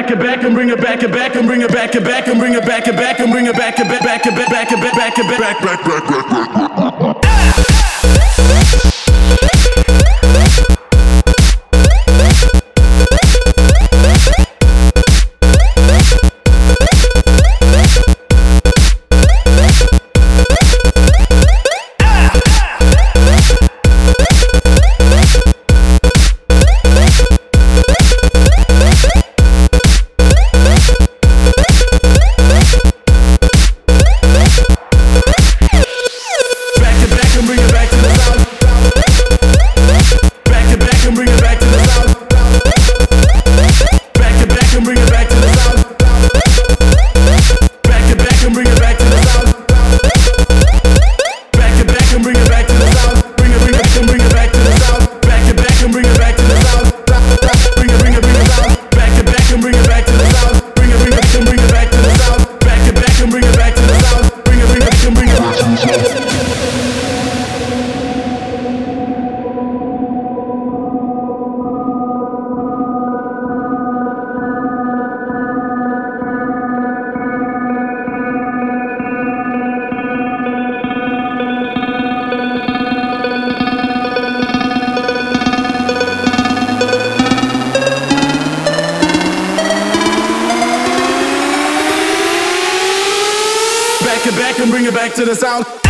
it back and bring it back and back and bring it back and back and bring it back and back and bring it back and back and back and back and back. Back and bring it back to the sound.